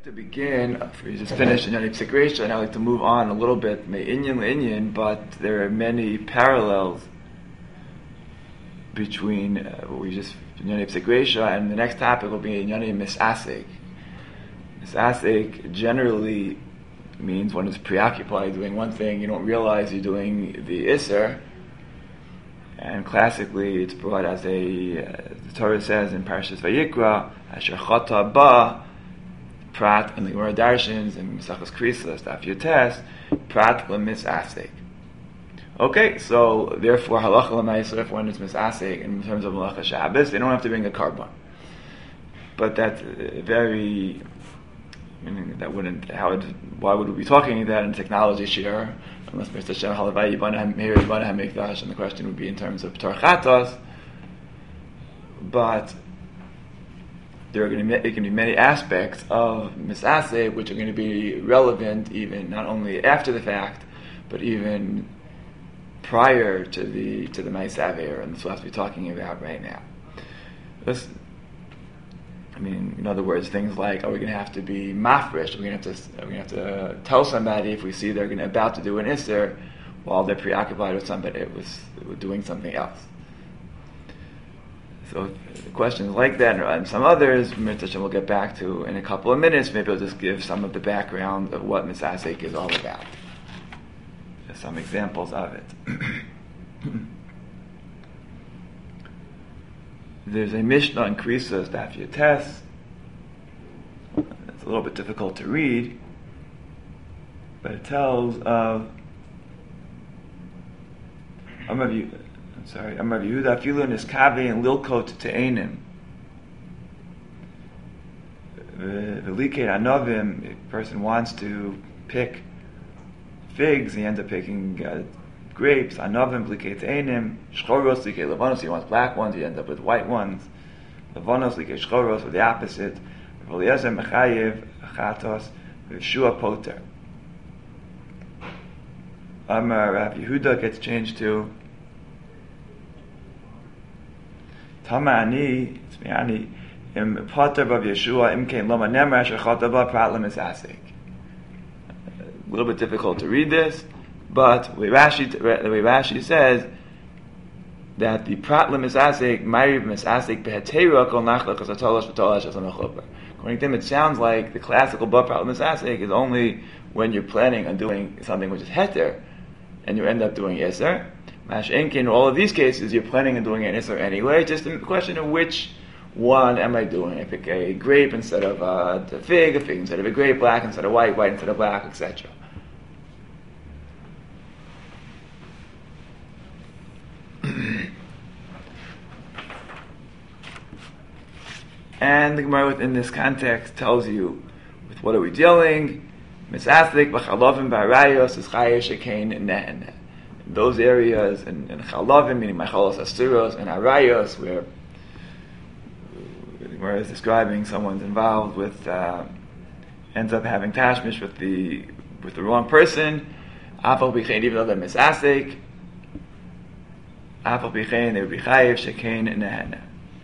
to begin, we just finished Inyan Psik Reisha, and I'd like to move on a little bit, Inyan, but there are many parallels between what we just Inyan Psik Reisha, and the next topic will be Inyan Misasek. Misasek generally means one is preoccupied doing one thing, you don't realize you're doing the Isser, and classically it's brought as the Torah says in Parashas Vayikra, Asher Chata Ba, Prat, and the Gemara Darshins, and Mesachos Krislas, Daf Yotes, Prat L'Misasek. Okay, so therefore, Halacha L'Maisor, if one is Misasek, in terms of Malacha Shabbos, they don't have to bring a carbon. But that's very, meaning that wouldn't, why would we be talking that in technology share, unless Mr. Shem Halavai Yibana HaMikdash, and the question would be in terms of Torchatos, but there are going to be many aspects of Misaseh which are going to be relevant even not only after the fact, but even prior to the Ma'asaver, and that's what we're talking about right now. In other words, things like, are we going to have to be mafresh? Are we going to have to tell somebody if we see they're about to do an Isser while they're preoccupied with somebody with doing something else? So questions like that and some others, we'll get back to in a couple of minutes. Maybe I'll just give some of the background of what Misasek is all about. Just some examples of it. There's a Mishnah in Krisas Daf Yotes. It's a little bit difficult to read, but it tells of Amar Yehuda Afilu Niskavi and Lilkot Te'enim. V'likei Anovim, if a person wants to pick figs, he ends up picking grapes. Anovim V'likei Te'enim. Shchoros Likei Levanos, he wants black ones, he ends up with white ones. Levanos Likei Shchoros, or the opposite. V'liezer Mechayev Achatos V'shua Poter. Amar Rav Yehuda gets changed to Tamani, it's me, im Potter Rav Yeshua, im kein Loma Nemar, Shechata Ba, Prat L'Misasek. A little bit difficult to read this, but the way Rashi says that the Prat L'Misasek, Ma'ariv Misasek, Behetera, Kol Nachla, Kos HaTolash, V'Tolash, Asam HaChoper. According to him, it sounds like the classical Ba Prat L'Misasek is only when you're planning on doing something which is Heter, and you end up doing Yeser. In all of these cases, you're planning on doing an Isser anyway, just a question of which one am I doing. I pick a grape instead of a fig instead of a grape, black instead of white, white instead of black, etc. And the Gemara within this context tells you, with what are we dealing? Misaslik b'chalovim b'arayos is chayesh shekein nehen. Those areas in Chalavim, meaning Machalos Asturos, and Arayos, where the Gemara is describing someone's involved with, ends up having tashmish with the wrong person. Afal Bichain, even though they're Misasek, Afal Bichain, they would be Chayev, Shekein, and Nehena.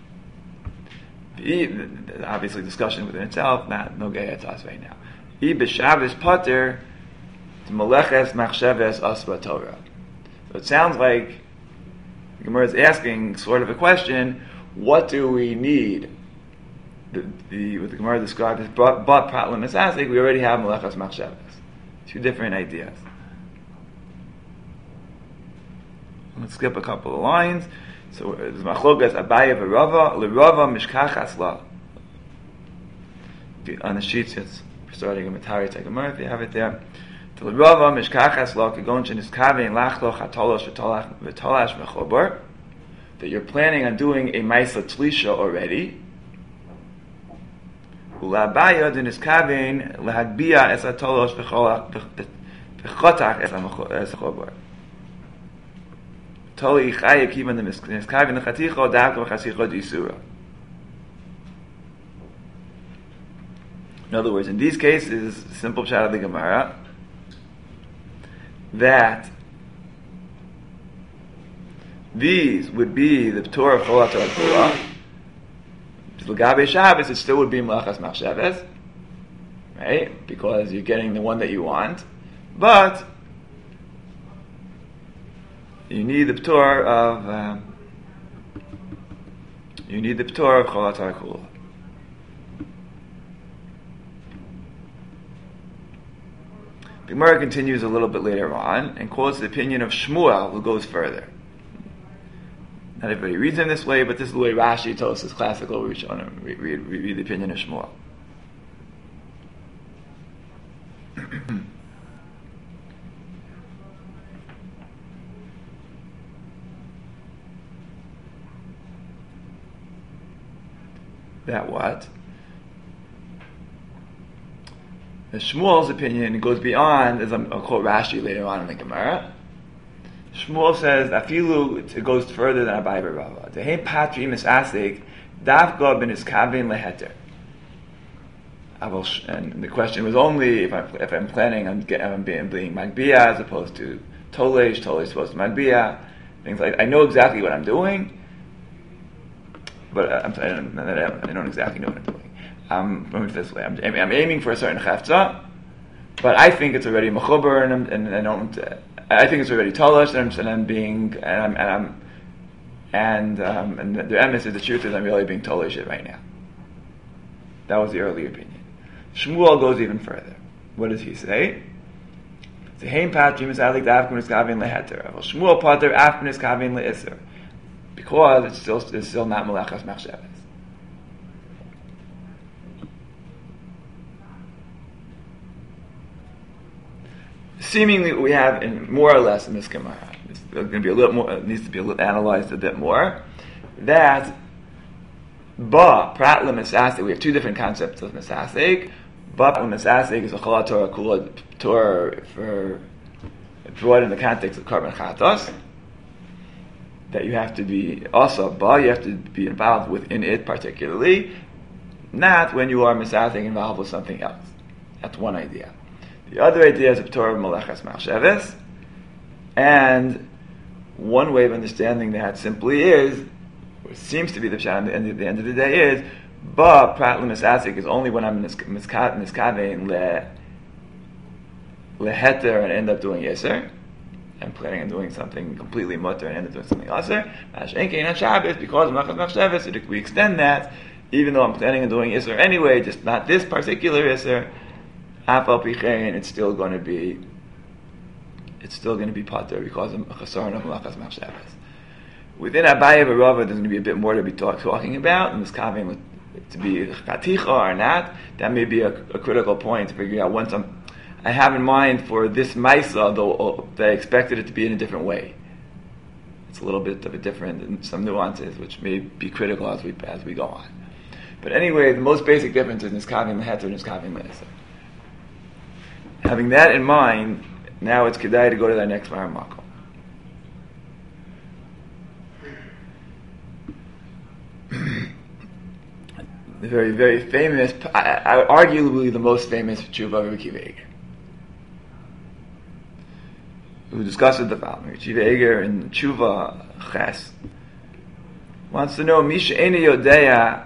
Obviously, discussion within itself, no Geyetas right now. I B'Shabbos Potter, Meleches Machsheves Asba Torah. So it sounds like the Gemara is asking sort of a question: what do we need? What the Gemara described as but Prat L'Misasek, we already have Melechas Machshavas. Two different ideas. Let's skip a couple of lines. So there's Machlokas Abaye v'Rava l'Rava Mishkach Asla. On the sheets, it's starting in Matari Gemara if you have it there. To l'Rava Mishkachas Lo Kagon Sheniskavein Lachloch Hatolosh V'Tolash Mechobar, that you're planning on doing a Maisa Tlisha already. Ulabaya Deniskavein Lahagbia Es Hatolosh V'Chotach Es Mechobar. Toli Chayev Kivan the Niskavein L'Chaticho Davka V'Chasicho D'Isura. In other words, in these cases, simple pshat of the Gemara, that these would be the Torah of Cholat Torah. L'gabe Shabbos, it still would be Melachas Machshavas, right? Because you're getting the one that you want, but you need the p'tor of Chol Atar Kula. The Gemara continues a little bit later on and quotes the opinion of Shmuel, who goes further. Not everybody reads him this way, but this is the way Rashi tells us classical. We read the opinion of Shmuel. That what? The Shmuel's opinion goes beyond, as I'll quote Rashi later on in the Gemara. Shmuel says, "Afilu," it goes further than Abai Rava. Dehem patri misasik dafka ben iskavin leheter. And the question was only if I'm planning on being magbiya as opposed to tolesh supposed to magbiya, things like I know exactly what I'm doing, but I don't exactly know what I'm doing. Let me this way: I'm aiming for a certain chafza, but I think it's already mechuber, and I don't. I think it's already tolosh, and the emes is the truth is I'm really being tolosh it right now. That was the earlier opinion. Shmuel goes even further. What does he say? Zeheim patrim is alik davkum is kavin leheter. Shmuel pater afkin is kavin leiser, because it's still not melachas machshavas. Seemingly, we have more or less in this Gemara. It's going to be a little more. It needs to be analyzed a bit more. That prat lemisasik. We have two different concepts of misasik. Ba lemisasik is a chala Torah kula Torah for brought in the context of karban chatos. That you have to be also you have to be involved within it particularly, not when you are misasik involved with something else. That's one idea. The other idea is a Torah of Malachas Machshavas, and one way of understanding that simply is, or seems to be the pshat at the end of the day is, but prat l'misasik is only when I'm miskavein leheter and end up doing yeser. I'm planning on doing something completely mutter and end up doing something aser. Mash'enkein on Shabbos, because of Malachas Machshavas, we extend that, even though I'm planning on doing yeser anyway, just not this particular yeser. It's still going to be pater because of chasaron of malachas machshavas. Within Abaye and Rava, there's going to be a bit more to be talking about, and this kaving to be chaticha or not. That may be a critical point to figure out. Once I have in mind for this ma'isa, though that I expected it to be in a different way. It's a little bit of a different, some nuances which may be critical as we go on. But anyway, the most basic difference is niskavim leheter and niskavim le'eser. Having that in mind, now it's kedai to go to that next makom. The very, very famous, arguably the most famous tshuva of Rabbi Akiva Eiger, who discusses the following. Rabbi Akiva Eiger in tshuva ches wants to know Misha Eina Yodea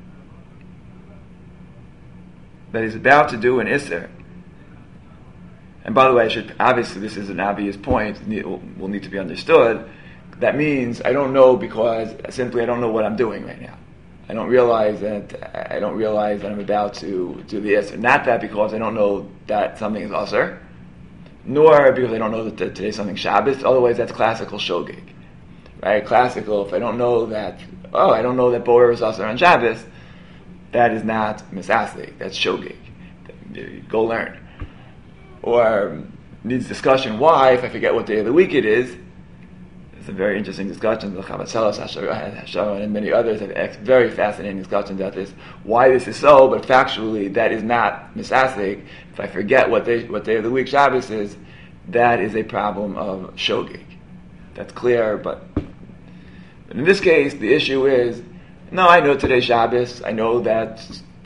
that he's about to do an iser. And by the way, obviously this is an obvious point, will need to be understood. That means I don't know because simply I don't know what I'm doing right now. I don't realize that I'm about to do the Isser. Not that because I don't know that something is Asr, nor because I don't know that today's something Shabbos. Otherwise, that's classical shogig, right? Classical. If I don't know that, I don't know that Borer is Asr on Shabbos, that is not misasik. That's shogig. Go learn. Or needs discussion why, if I forget what day of the week it is. It's a very interesting discussion. The Chavatzelos, Hashara, and many others have very fascinating discussions about this. Why this is so, but factually that is not misasik. If I forget what day of the week Shabbos is, that is a problem of shogig. That's clear, but in this case, the issue is, no, I know today's Shabbos. I know that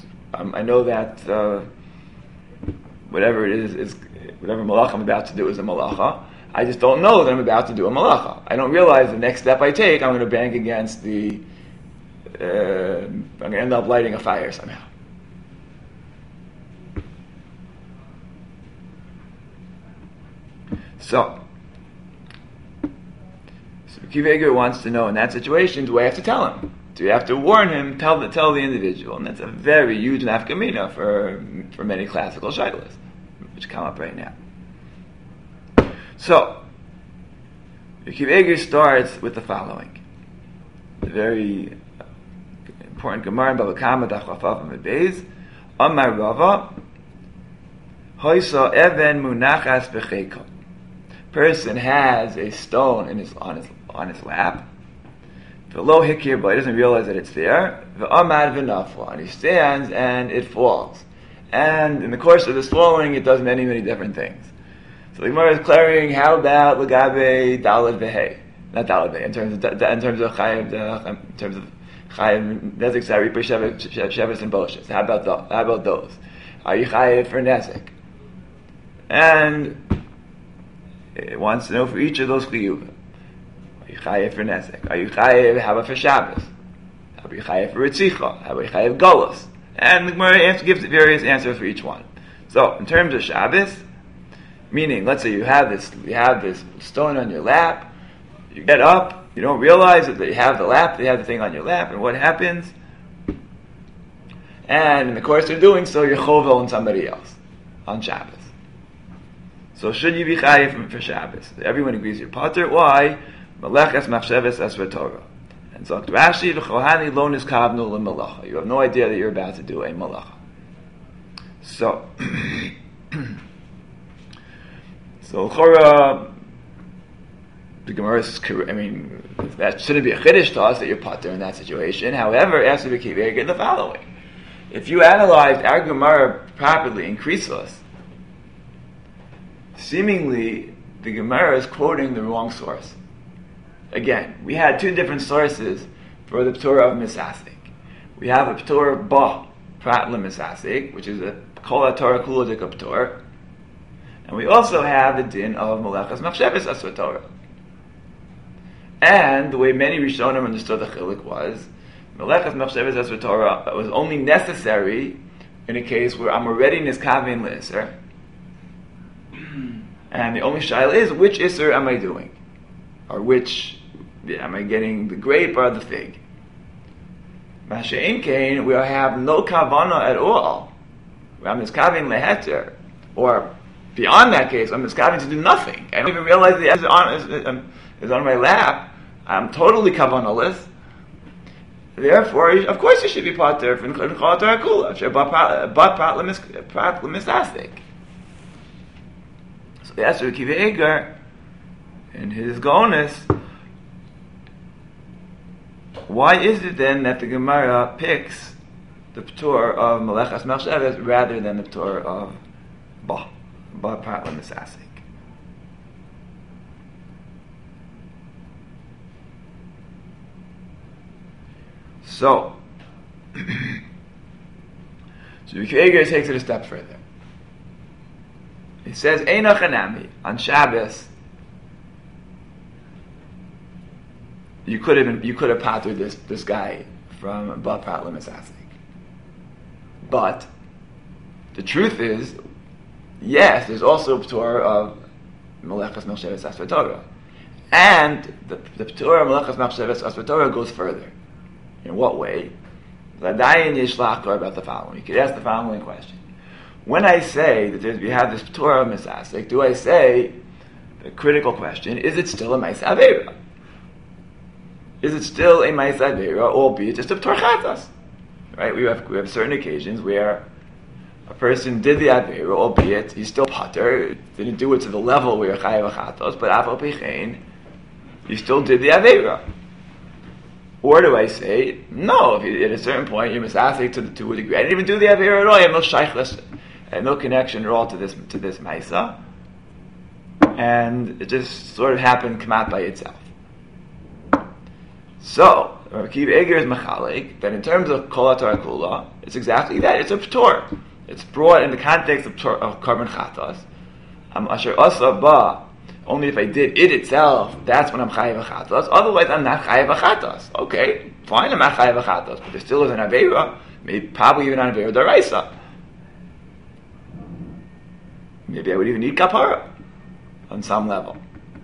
whatever it is whatever malacha I'm about to do is a malacha. I just don't know that I'm about to do a malacha. I don't realize the next step I take, I'm going to bang against I'm going to end up lighting a fire somehow. So Akiva Eiger wants to know in that situation, do I have to tell him? Do you have to warn him, tell the individual? And that's a very huge nafkamina for many classical shaylas, which come up right now. So, Akiva Eiger starts with the following. The very important Gemara in Bava Kama, Daf Chafaf Amud Beis, Amar Rava, Hoisa Even Munachas B'Cheiko. Person has a stone on his lap. V'lo hikir, but he doesn't realize that it's there. V'amad v'nafla, and he stands and it falls. And in the course of this falling, it does many, many different things. So the Gemara is clarifying, how about Lagabe Dalad V'Hei? Not Dalad V'Hei, in terms of Chayiv, Nezek Sari, Sheves and Boshes. How about those? Are you Chayiv for Nezek? And it wants to know for each of those chiyuvim. Are you chayev for nezek? Are you chayev haba for Shabbos? How are you chayev for ritzicha? How are you chayev golos? And the Gemara gives various answers for each one. So, in terms of Shabbos, meaning, let's say you have this stone on your lap, you get up, you don't realize that you have the thing on your lap, and what happens? And in the course of doing so, you're chovel on somebody else on Shabbos. So should you be chayiv for Shabbos? Everyone agrees you're pater. Why? Meleches machsheves esver Torah. And so Rashi v'chohani lo niskavnu l'malacha. You have no idea that you're about to do a malacha. So, Chora, the Gemara is, that shouldn't be a chiddush to us that you're pater in that situation. However, it has to be kiveig the following. If you analyzed our Gemara properly in Krisos, seemingly, the Gemara is quoting the wrong source. Again, we had two different sources for the P'torah of Misasik. We have a P'torah Ba Prat L'Misasik, which is a Kol HaTorah Kula Dika P'torah, and we also have the din of Melechas Machsheves Asur Torah. And the way many Rishonim understood the Chilik was, Melechas Machsheves Asur Torah was only necessary in a case where I'm already Niskavin L'Isr, and the only shaila is, which Isser am I doing? Or am I getting the grape or the fig? Masha'in Kain, we have no kavana at all. I'm miskavin leheter. Or, beyond that case, I'm miskavin to do nothing. I don't even realize the Isser is on my lap. I'm totally kavanaless. Therefore, of course you should be pater from Chol HaTorah Kula. But prat l'misastik. So the Esher Akiva Eiger, in his Gonus, why is it then that the Gemara picks the P'tor of Melechas Machsheves rather than the P'tor of Ba Prat L'Misasik? So Akiva Eiger takes it a step further. He says, Eina Chanami, on Shabbos, you could have patered this guy from Ba Prat L'Misasik. But the truth is, yes, there's also a P'tor of Melechas Machsheves Asur Torah. And the P'tor of Melechas Machsheves Asur Torah goes further. In what way? L'adayin yishlach about the following. You could ask the following question. When I say that we have this Torah of Misasik, do I say, the critical question, is it still a Ma'aseh Aveira? Is it still a Ma'aseh Aveira, albeit just a P'tor Chatas? Right? We have certain occasions where a person did the Aveira, albeit he's still pater, didn't do it to the level where Chayav Chatos, but Afal Pechein, he still did the Aveira. Or do I say, no, if at a certain point you're Misasik to a degree, I didn't even do the Aveira at all, I have no Shaykhlis, and no connection at all to this Maisa, and it just sort of happened, come out by itself. So, Akiva Eiger is machalik that in terms of Kol HaTorah Kula, it's exactly that. It's a P'tor. It's brought in the context of Karban Chatas. Asher Asa Ba. Only if I did it itself, that's when I'm Chayav Chatas. Otherwise, I'm not Chayav Chatas. Okay, fine, I'm not Chayav Chatas, but there still is an Aveira, maybe probably even an Aveira Daraisa. Maybe I would even need kapara. on some level.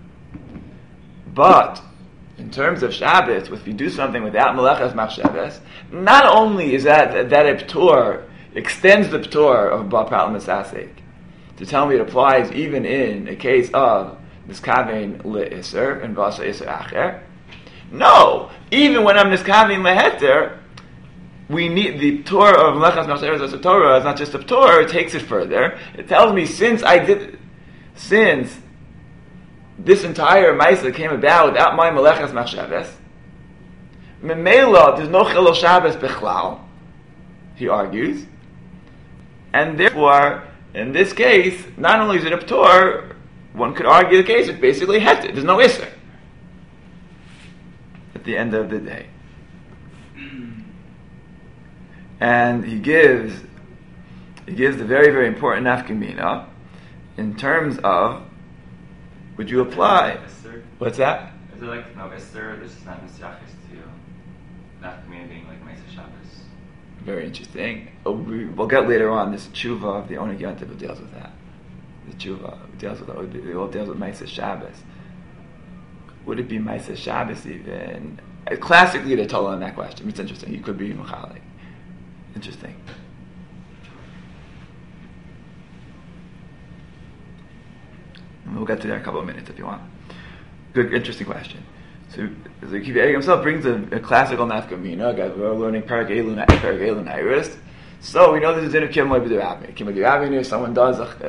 But in terms of Shabbos, if you do something without Melechas Machshavas, not only is that a P'tur extends the P'tur of Ba Prat L'Misasek to tell me it applies even in a case of Niskavein Le'Isser and Vasa Isser Acher. No, even when I'm Niskavein Le'Heter, we need the P'tur of Melechas Machshavas as a Torah. It's not just a P'tur; it takes it further. It tells me since this entire Maisa came about without my Melechas Machshavas, Memela, there's no Chilul Shabbos Bechlal, he argues, and therefore, in this case, not only is it a P'tur, one could argue the case, it's basically Heter, there's no Isser at the end of the day. And he gives the very, very important nafkamina in terms of, would you apply? What's that? Is it like no Esther? This is not misyachis to nafkamina being like Ma'aseh Shabbos. Very interesting. We'll get later on this tshuva of the Oneg Yontiv who deals with that. The tshuva deals with Ma'aseh Shabbos. Would it be Ma'aseh Shabbos even? Classically, they told on that question. It's interesting. You could be Mechalik. Interesting. And we'll get to that in a couple of minutes if you want. Good, interesting question. So the Kiva Eger himself brings a classical nafkamina. Guys, we're learning Perek Elun Iris. So we know this is in a Kimla B'Derabin. Kimla B'Derabin is someone does a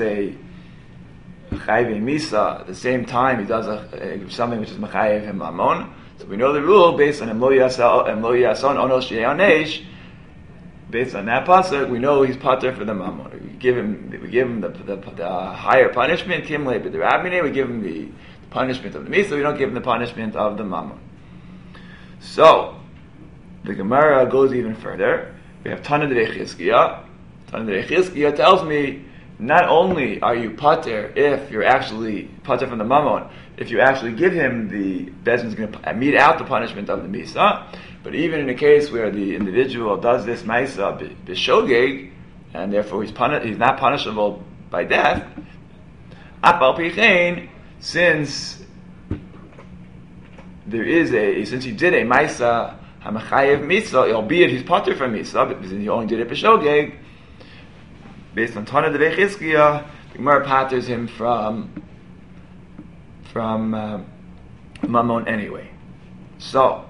Chayve Misa at the same time he does something which is Mechayev him Mamon. So we know the rule based on Emlo Yason Ono Sheyanesh. Based on that pasuk, we know he's pater for the mammon. We give him the higher punishment. Kimle b'derabine. We give him the punishment of the misa. We don't give him the punishment of the mammon. So the Gemara goes even further. We have Tana D'Rei Chizkiya. Tana D'Rei Chizkiya tells me not only are you pater if you're actually pater from the mammon, if you actually give him the Bezdin is going to mete out the punishment of the misa. But even in a case where the individual does this ma'isa b'shogeg, and therefore he's not punishable by death, apal pichein, since he did a ma'isa hamachayev misa, albeit he's pater from misa, but he only did it b'shogeg, based on Tana D'Rei Chizkiya, the Gemara paters him from Mammon anyway. So,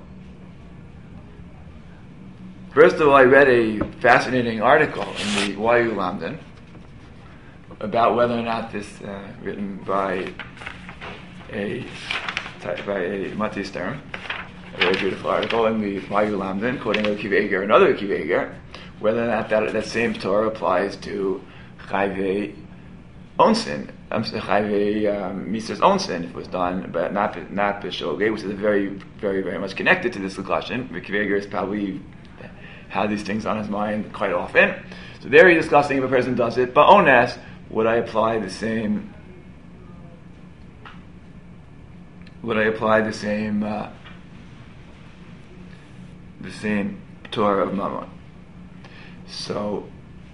first of all, I read a fascinating article in the YU Lamdan about whether or not this, written by a Mati Stern, a very beautiful article in the YU Lamdan, quoting a Kiva Eger, another Kiva Eger, whether or not that same Torah applies to Chayve Onsin, Chayve Misa's Onsin, if it was done, but not B'Shogeg, which is very, very, very much connected to this discussion. Kiva Eger is probably had these things on his mind quite often. So there he's discussing if a person does it, but ones, would I apply the same Torah of Mammon? So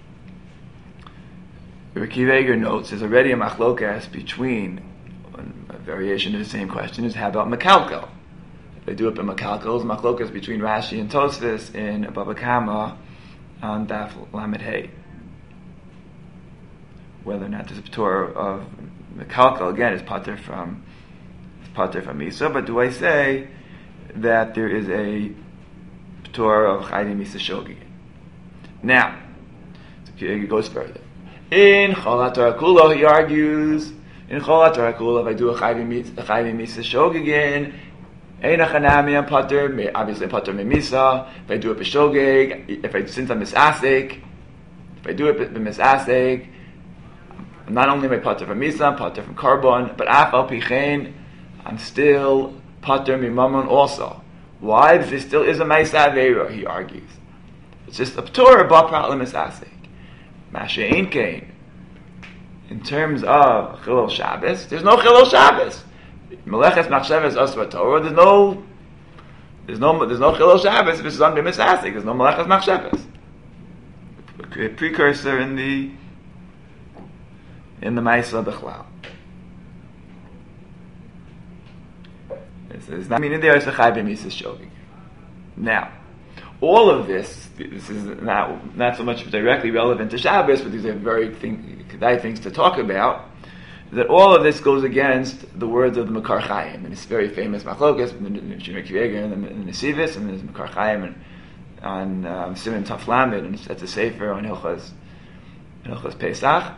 Rabbi Kiva Eger notes there's already a machlokas between, a variation of the same question is, how about Mekalkel? They do it in Mekalkel. Machlokas between Rashi and Tosfos in Baba Kama on Daf Lamed Hey. Whether or not there's a Torah of Mekalkel, again, is pater from Misa, but do I say that there is a Torah of Chayve Misa Shogeg? Now, it goes further. In Cholat Torah Kula, he argues, in Cholat Torah Kula, if I do a Chayve Misa Shogeg, I'm pater, obviously pater memisa. If I do it b'shogeg, since I'm misasek, if I do it b'misasek, not only am I pater from misa, I'm pater from carbon, but afal pichein, I'm still pater mimamon also. Why? Because there still is a ma'isa aveira, he argues. It's just a p'tur ba prat l'misasek. Masha ein kein. In terms of Chilul Shabbos, there's no Chilul Shabbos. Melechas Machshavas Asva Torah. There's no Chilul Shabbos if it's on B'misasek. There's no Melechas Machshavas. A precursor in the Ma'isa B'chlal. It's not meaning there is a chai b'misas shogig. Now, all of this is not so much directly relevant to Shabbos, but these are very kedai things to talk about. That all of this goes against the words of the Makar Chaim, and it's very famous machlokas in the Shimon Kiveger and the Nesivis, and there's Makar Chaim on Simon Taf Lamed, and it's a sefer on Hilchos Pesach.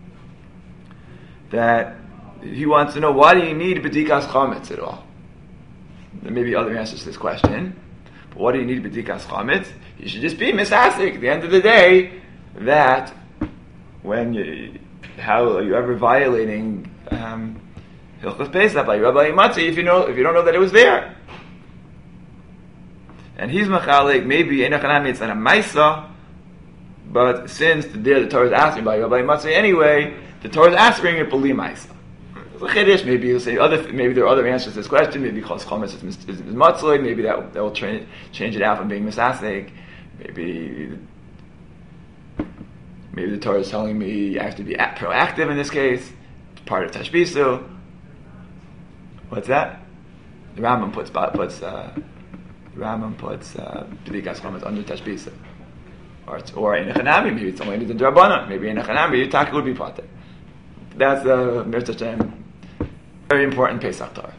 That he wants to know, why do you need b'dikas chametz at all? There may be other answers to this question, but what do you need b'dikas chametz? You should just be misasik at the end of the day. That how are you ever violating Hilchos Pesach by Rabbi Matzi if you don't know that it was there? And he's machalik, maybe enachanami, it's not a maisa, but since the Torah is asking by Rabbi Matzi anyway, the Torah is asking it b'li maisa. It's a chiddush. Maybe you'll say maybe there are other answers to this question. Maybe chos chometz is matzoi. Maybe that will change it out from being misasik. Maybe the Torah is telling me you have to be proactive in this case. It's part of tashbisu. What's that? The Rambam puts b'dikas chometz under tashbisu. Or in a chanami, maybe it's only in the drabanan. Maybe in a chanami, your taka would be part. That's the Mirza Shem, very important Pesach Torah.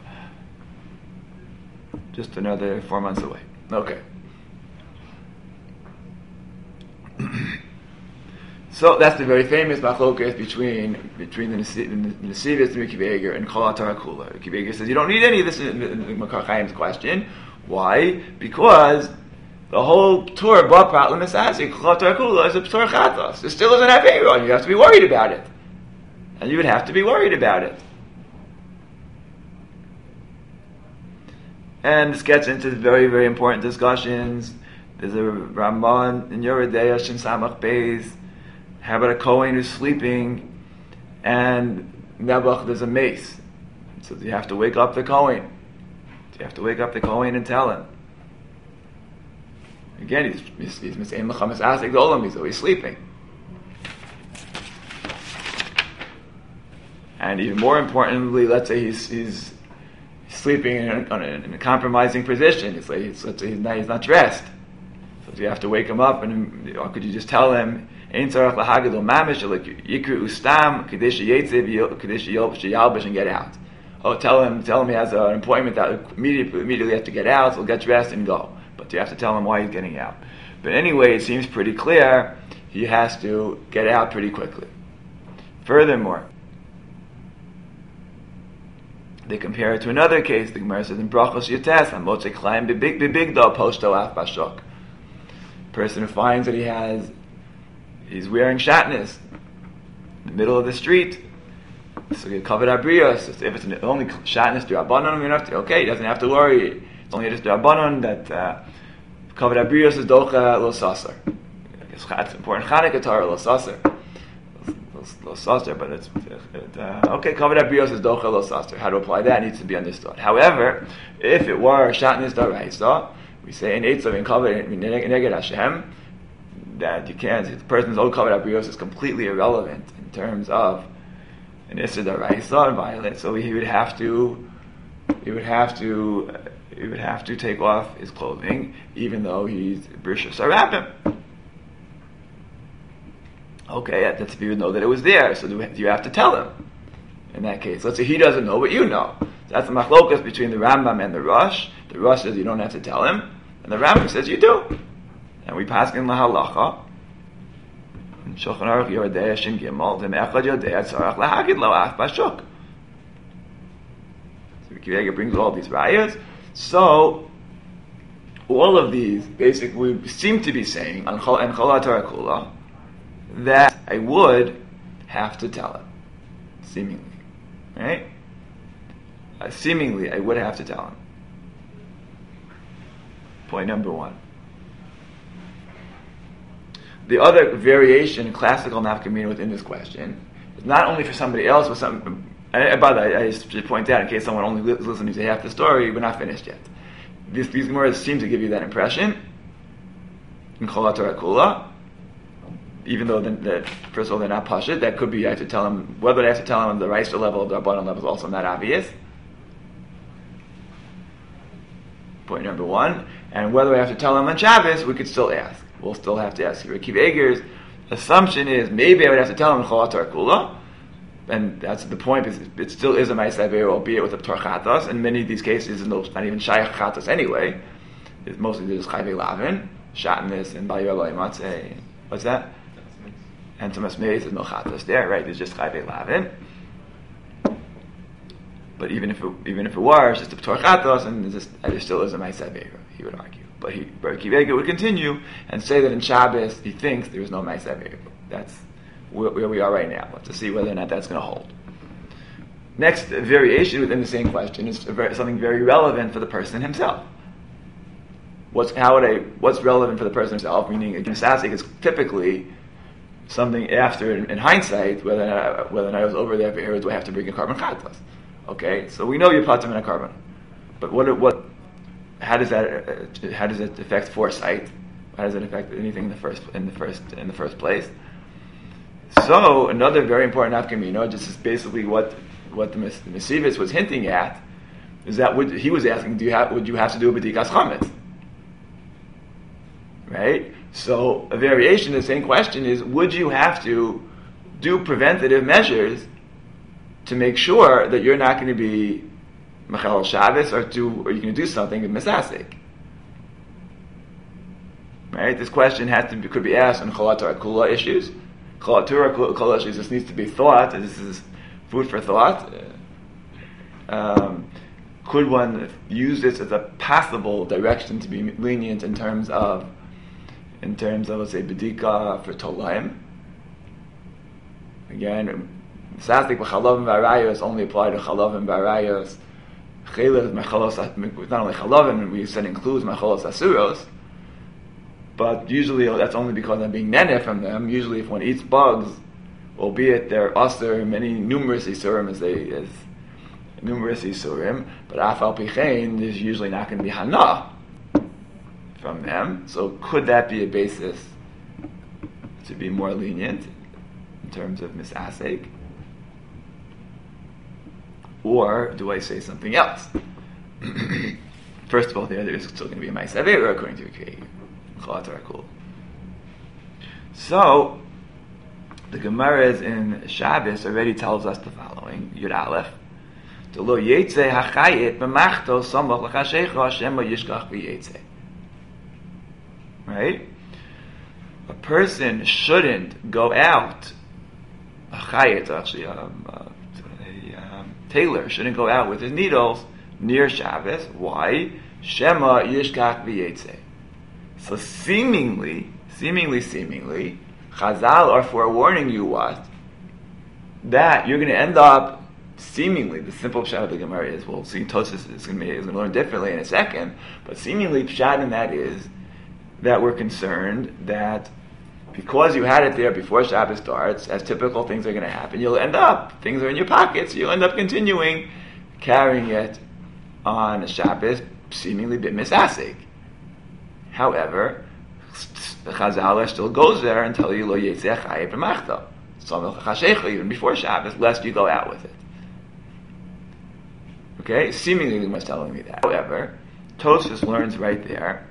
Just another 4 months away. Okay. So that's the very famous machlokas between the Nesivis, the Kiveger, and Kol HaTorah Kula. Kiveger says you don't need any of this in Makar Chaim's question. Why? Because the whole Torah B'Prat L'Misasik, Kol HaTorah Kula, is a Torah Chatos. It still doesn't have Aaron. You have to be worried about it. And you would have to be worried about it. And this gets into very, very important discussions. There's a Ramban in Yoreh Deah, Shin Samach Beis. How about a Kohen who's sleeping, and Nebuch, there's a mace. So you have to wake up the Kohen. You have to wake up the Kohen and tell him. Again, he's asking Olam, he's always sleeping. And even more importantly, let's say he's sleeping in a compromising position. Let's say he's not dressed. So you have to wake him up, or could you just tell him, Ein tzarach lahagid mamish, yikru ustam, kadesh yetziv, kadesh yalbish, and get out. Oh, tell him he has an appointment that immediately has to get out, so he'll get dressed and go. But you have to tell him why he's getting out. But anyway, it seems pretty clear he has to get out pretty quickly. Furthermore, they compare it to another case. The Gemara says in Brachos Yotes, Hamotze Klaim bebigdo posto af bashok. Person who finds that he's wearing shatnez in the middle of the street, so he covered abrios. If it's only shatnez to Rabbanon, okay, he doesn't have to worry. It's only just the Rabbanon that covered abrios is docha lo saser. It's important Chanukah Torah lo saser. Lo saser, but it's okay. Covered abrios is docha lo saser. How to apply that needs to be understood. However, if it were shatnez daraisa, we say in eitzav in covered neged Hashem, that you can't. The person's old covered abrios is completely irrelevant in terms of an issur daraisa and violent. So he would have to take off his clothing, even though he's Brishus Arabim. Okay, that's if you know that it was there. So do you have to tell him? In that case, let's say he doesn't know, but you know. So that's the machlokas between the Rambam and the Rosh. The Rosh says you don't have to tell him, and the Rambam says you do. And we pass in lahalacha. In Shulchan Aruch Yoreh Deah Shin Gimel, Dem Echad Yodea Tzarach Lahagid Lo Af Bashuk. So Kiveger brings all these rayas. So all of these basically seem to be saying and Chol HaTorah Kula that I would have to tell him, seemingly, right? Seemingly, I would have to tell him. Point number one. The other variation in classical nafkamina within this question is not only for somebody else, but some. By the way, I should point out in case someone only is listening to half the story, we're not finished yet. These Gemaras seem to give you that impression in Chol HaTorah Kula, even though first of all they're not pashut. That could be I have to tell him whether I have to tell him on the Raisa level or the Rabbanon level is also not obvious. point number one. And whether I have to tell him on Shabbos, we could still ask. We'll still have to ask. Akiva Eiger's assumption is maybe I would have to tell him Cholat Kula, and that's the point. It still is a Ma'aseh Aveira, albeit with a P'tor Chatos. In many of these cases, it's not even Shayach Chatos anyway. It's mostly just Chayvei Lavin, Shatnez, and Bayir Eloi Matzeh. What's that? And Tumas Meis, there's no Chatos there, right? There's just Chayvei Lavin. But even if it were, it's just a P'tor Chatos, and there still is a Ma'aseh Aveira, he would argue. But Akiva Eiger would continue and say that in Shabbos he thinks there is no Ma'aseh Aveira. That's where we are right now. We'll have to see whether or not that's going to hold. Next variation within the same question is something very relevant for the person himself. What's relevant for the person himself? Meaning, a Misasik is typically something after, in hindsight, whether or not I was over there, do I have to bring a carbon chatas? Okay, so we know you're patim in a carbon, but how does it affect foresight? How does it affect anything in the first place? So another very important nafkamino, just is basically what the Mesivus was hinting at, is that he was asking, would you have to do a b'dikas chametz? Right? So a variation of the same question is, would you have to do preventative measures to make sure that you're not going to be Machal Shabbos, or you're going to do something in Misasik? Right? This question could be asked on Cholat Torah Kula issues. Cholat Torah Kula issues, this needs to be thought, this is food for thought. Could one use this as a possible direction to be lenient in terms of let's say bedika for tolaim? Again, Misasik v'chalav v'arayos only apply to chalav and v'arayos. Chaylev machalos, not only chalavim, we said includes machalos asuros, but usually that's only because I'm being neneh from them. Usually, if one eats bugs, albeit they're aser numerous isurim as numerous isurim, but afal pichein, there's usually not going to be hana from them. So, could that be a basis to be more lenient in terms of misasek? Or do I say something else? First of all, there's still going to be a Ma'aseh Aveira according to Akiva Eiger. So, the Gemara in Shabbos already tells us the following: Yud Aleph, Lo Yetze Hachayit B'Machto Samach L'Chashecha Shema Yishkach V'Yetze. Right? A person shouldn't go out. A chayit, actually, a tailor shouldn't go out with his needles near Shabbos. Why? Shema Yishkach V'Yetze. So seemingly, Chazal are forewarning you what? That you're going to end up, seemingly, the simple pshat of the Gemara is, we'll see Tosfos is going to learn differently in a second, but seemingly pshat in that is that we're concerned that because you had it there before Shabbos starts, as typical things are going to happen, things are in your pockets, you'll end up continuing carrying it on Shabbos, seemingly b'misasik. However, the Chazal still goes there and tell you lo yetzeh chayev b'machta, samach l'chashecha, even before Shabbos, lest you go out with it. Okay, seemingly the Gemara is telling me that. However, Tosfos learns right there.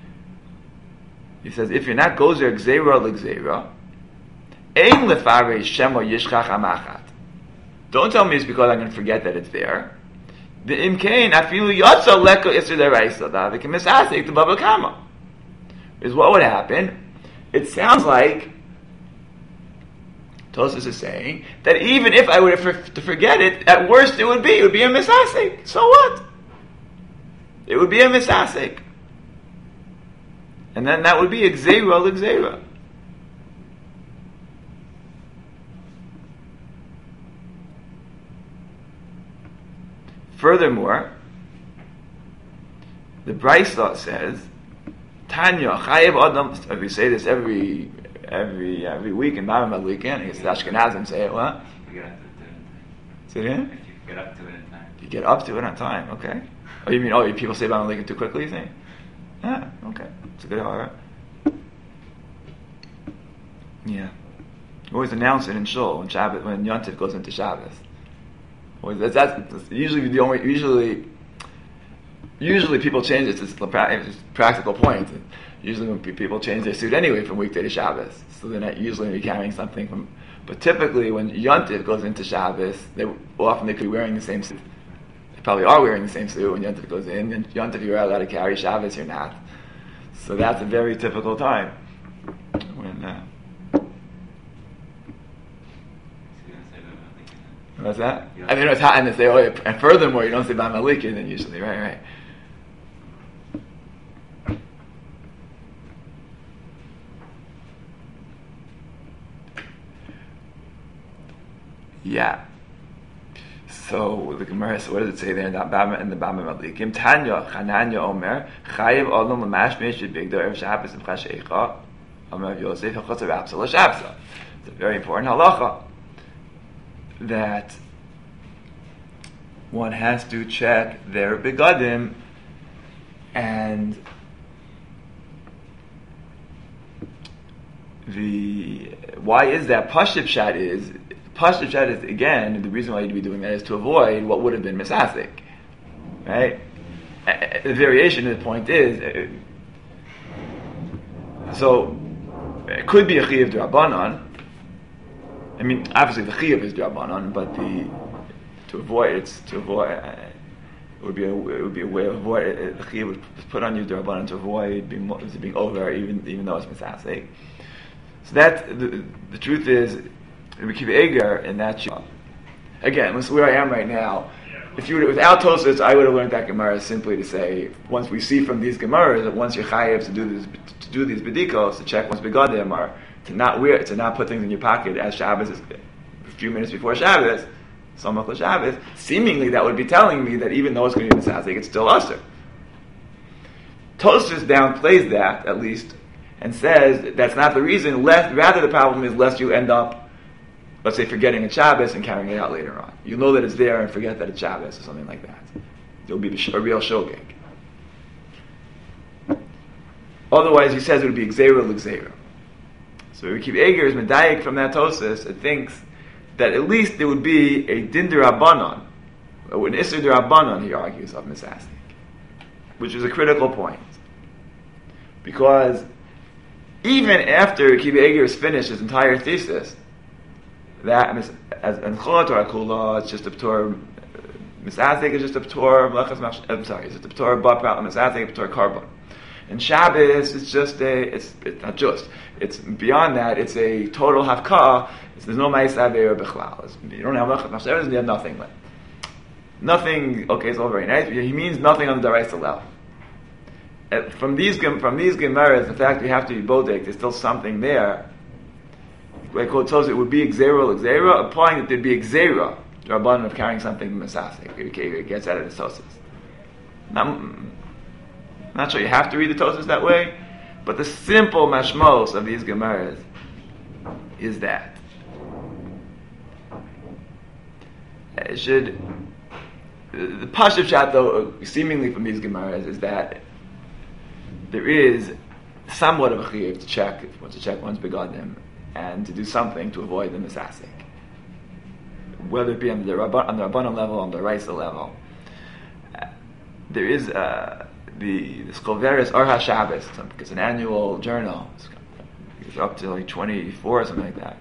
He says, if you're not gozer gzeira l'gzeira, ein lefarei shema yishchach amachat. Don't tell me it's because I'm going to forget that it's there. The imkein afilu yotza leko iser deraisa davik misasik to baba kama. Is what would happen? It sounds like Tosfos is saying that even if I were to forget it, at worst it would be a misasik. So what? It would be a misasik. And then that would be a gzeira l'gzeira. Furthermore, the Brisa says, Tanya chayev adam. We say this every week in Bava Madlikin. I guess the Ashkenazim say it. What? You get up to it. Say it again? If you get up to it in time. You get up to it on time. Okay. Oh, you mean people say Bava Madlikin too quickly? You think? Ah, okay. It's a good hara. Yeah. Always announce it in Shul when Shabbat, when Yontif goes into Shabbos. That's usually usually people change it. It's a practical point. Usually when people change their suit anyway from weekday to Shabbos, so they're not usually be carrying something from. But typically when Yontif goes into Shabbos, they could be wearing the same suit. They probably are wearing the same suit when Yontif goes in. And Yontif you're allowed to carry, Shabbos you're not. So that's a very typical time. When what's that? I mean, it's hot, and they say, and furthermore, you don't say Bam Maliki than usually, right? Yeah. So the Gemara, so what does it say there in the Bama Malikim? Tanya, Chananya Omer, Chayiv Olam L'Mashmish B'Bigdo Erev Shabbos M'Chasheicha, Omer Yosef Hachotzav Apsal L'Shabsa. It's a very important halacha that one has to check their begadim, and why is that? Pashut Pshat is again the reason why you'd be doing that is to avoid what would have been misasik, right? The variation of the point is so it could be a chiyuv d'Rabbanan. I mean, obviously the chiyuv is d'Rabbanan, but it would be a way of avoid the chiyuv was put on you d'Rabbanan to avoid being over even though it's misasik. So that the truth is. We keep Eger in that. Again, listen where I am right now. If you were without Tosfos, I would have learned that Gemara simply to say, once we see from these Gemaras that once you're chayav to do these bedikos, to check once begadim, or to not put things in your pocket as Shabbos is a few minutes before Shabbos, Samach l'Shabbos, seemingly that would be telling me that even though it's going to be misasik, it's still usher. Tosfos downplays that at least and says that's not the reason. Rather, the problem is lest you end up, let's say, forgetting a Shabbos and carrying it out later on. You know that it's there and forget that it's Shabbos or something like that. There'll be a real shogeg. Otherwise, he says it would be Gzeira l'Gzeira. So we keep Eger is medayik from that Tosfos. It thinks that at least there would be a din d'Rabbanan, or an Isser d'Rabbanan, he argues, of misasik, which is a critical point. Because even after Kibi Eger has finished his entire thesis, that as in Chol Torah Kula, it's just a p'tor. Misasik is just a p'tor. I'm sorry, it's a p'tor baprat. Misasik p'tor carbon. In Shabbos, it's just it's not just. It's beyond that. It's a total hafkah. There's no ma'aseh or bechlal. You don't have machshavos. You have nothing left. Nothing. Okay, it's all very nice. He means nothing on the daraisa level. From these gemaras, the fact you have to be bodek, there's still something there. Like quote tells it would be Xera, applying that there'd be Xera, the Rabbanan of carrying something from Masasik. It gets out of the Tosfos. I'm not sure you have to read the Tosfos that way, but the simple mashmos of these Gemaras is that the Pashut Pshat, though, seemingly from these Gemaras, is that there is somewhat of a chiyuv to check one's begadim, and to do something to avoid the misasik, whether it be on the Rabbanan level, on the Raisa level. There is the Skolveris Arha Shabbos. It's an annual journal. It's up to like 24 or something like that.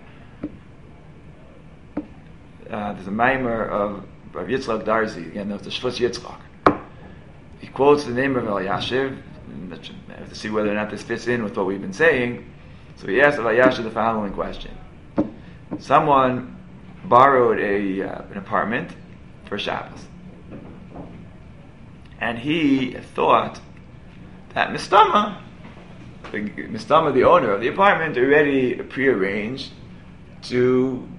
There's a maimer of Rav Yitzchak Darzi. Again, that's the Shvus Yitzchak. He quotes the name of Eliashiv. I have to see whether or not this fits in with what we've been saying. So he asked Eliashiv the following question. Someone borrowed an apartment for Shabbos. And he thought that Mistama, the owner of the apartment, already prearranged to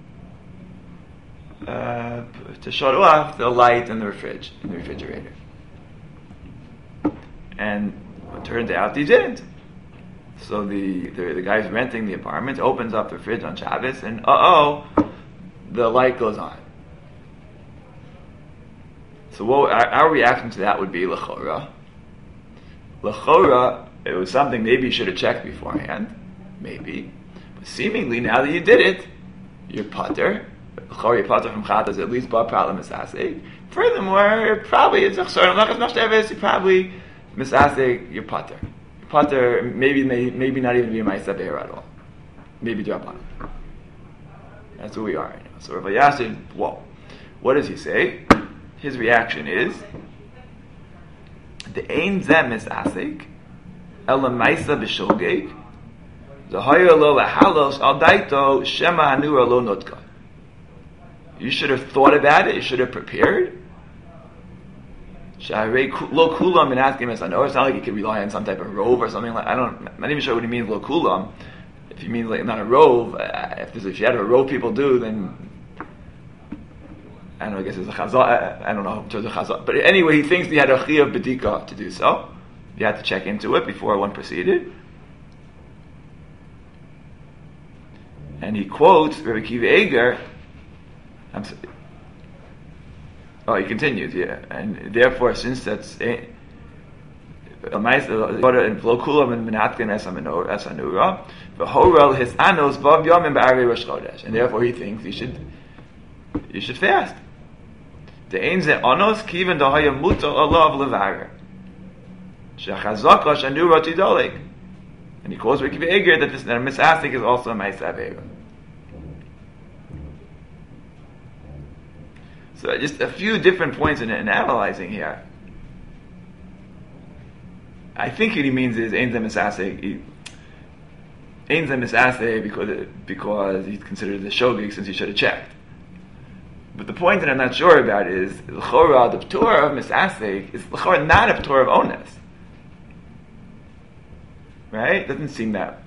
shut off the light in the refrigerator. And it turned out he didn't. So the guy's renting the apartment opens up the fridge on Shabbos, and the light goes on. So our reaction to that would be l'chora. L'chora, it was something maybe you should have checked beforehand, maybe. But seemingly now that you did it, you're putter, Chori Pater from Chatas is at least bar problem misasek. Furthermore, probably it's a sort of lachas machshavas. You probably misasek your Pater. Pater maybe not even be my saber at all. Maybe drapan. That's who we are right now. So Rav Elyashiv, whoa, what does he say? His reaction is the ein zem misasek ela maisa b'shogeg zahayir lo lahalos al daito shema hanura lo notka. You should have thought about it. You should have prepared. Lo kulam and asking us. I know it's not like you could rely on some type of rove or something like. I'm not even sure what he means. Lo kulam. If he means like not a rove, if you had a rove people do, then I don't know. I guess it's a chazal. I don't know in terms of chazal. But anyway, he thinks he had a chiyuv b'dika to do so. You had to check into it before one proceeded. And he quotes Rabbi Akiva Eiger. He continues, yeah. And therefore, since that's and therefore he thinks you should fast. The ein ze anos kiven da haya muta Allah levarer. Shechazaka shanura tidolik. And he calls Rabbi Akiva Eiger that this misasik is also a ma'aseh avera. So just a few different points in analyzing here. I think what he means is ein ze misasik. Ein ze misasik because he's considered the shogig since he should have checked. But the point that I'm not sure about is l'chora, the p'tur of misasik is l'chora not a p'tur of ones. Right? Doesn't seem that.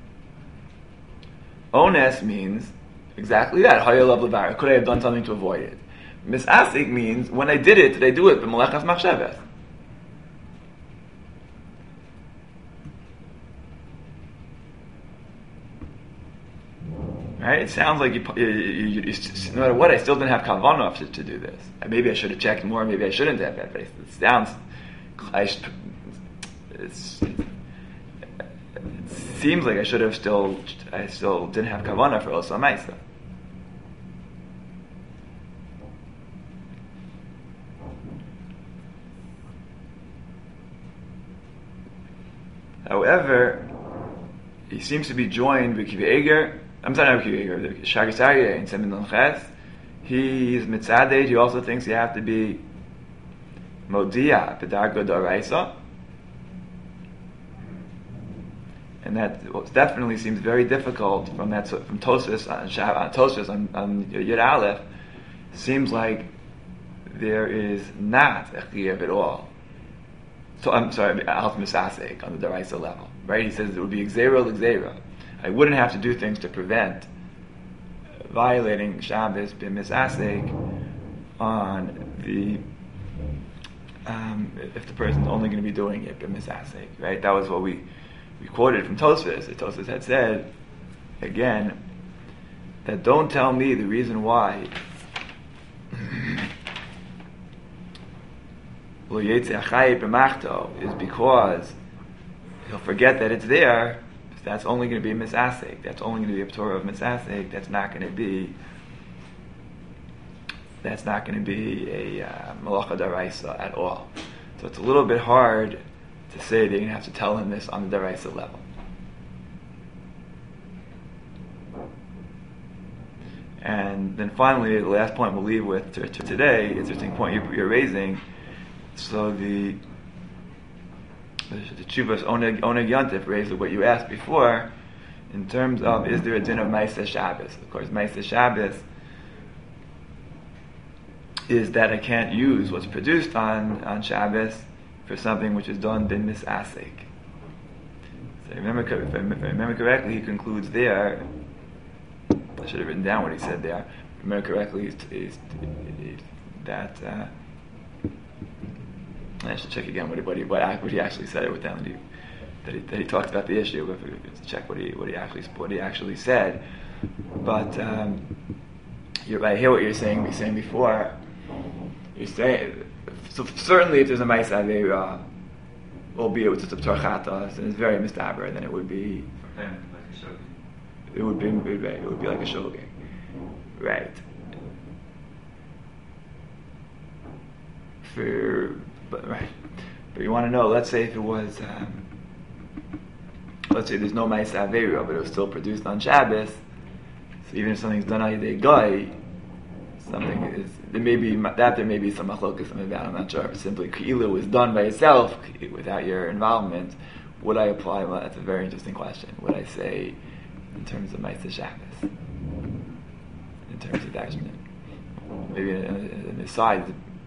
Ones means exactly that. Hayalav levar. Could I have done something to avoid it? Misasik means when I did it, did I do it b'malachas machshavas? Right? It sounds like you, no matter what, I still didn't have kavanah to do this. Maybe I should have checked more. Maybe I shouldn't have. But it sounds. It seems like I should have still. I still didn't have kavanah for Osa Maisa. However, he seems to be joined with Akiva Eiger. I'm sorry, not Akiva Eiger. Shagas Aryeh in Semin Nun Ches. He's mitzadeh. He also thinks you have to be modia b'darga d'oraisa, and that definitely seems very difficult from Tosfos on Yud Aleph. Seems like there is not a chiyuv at all. So I'm sorry, Alf Misasek on the Daraisa level, right? He says it would be Xera. I wouldn't have to do things to prevent violating Shabbos b'Misasek on the if the person's only going to be doing it b'Misasek, right? That was what we quoted from Tosfos. Tosfos had said again that don't tell me the reason why. Is because he'll forget that it's there. That's only going to be misasek. That's only going to be a Torah of misasek. That's not going to be a malacha daraisa at all. So it's a little bit hard to say that you're going to have to tell him this on the daraisa level. And then finally, the last point we'll leave with today, interesting point you're raising. So the Tshuvas Oneg Yontif raised what you asked before in terms of is there a din of Ma'aseh Shabbos? Of course, Ma'aseh Shabbos is that I can't use what's produced on Shabbos for something which is done bin misasek. So if I remember correctly, he concludes there. I should have written down what he said there. If I remember correctly, is that. I should check again what he actually said it with them. That he talked about the issue. To check what he actually said. But I hear what you're saying before. You're saying so certainly if there's a ma'aseh aveira, albeit with a p'tur chatas, and it's very mistaber, then it would be. It would be like a shogeg, right? But you want to know. Let's say if it was, let's say there's no Ma'aseh Aveira, but it was still produced on Shabbos. So even if something's done on Yidei Guy, there may be some machlokas about. I'm not sure. If simply Ki'ilu was done by itself without your involvement, would I apply? Well, that's a very interesting question. Would I say in terms of Ma'aseh Shabbos, in terms of Dashman, maybe an aside?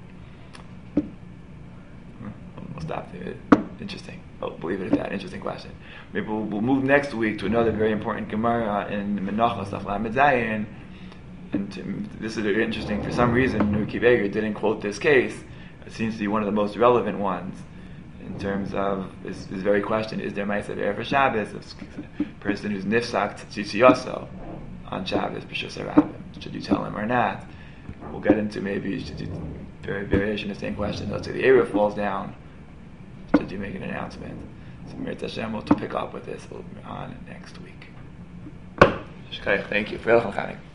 We'll stop there. Interesting. Believe it or not, interesting question. Maybe we'll move next week to another very important Gemara in Menachos Daf Lamed Zayin. And this is interesting. For some reason, Nuki Beger didn't quote this case. It seems to be one of the most relevant ones in terms of this very question: is there Ma'aseh Aveira for Shabbos? A person who's nifsak tzitziyoso on Shabbos, b'shus harabim, should you tell him or not? We'll get into maybe should you variation of the same question. Let's say the area falls down. Should you make an announcement? So Mirz Hashem will pick up with this on next week. Thank you.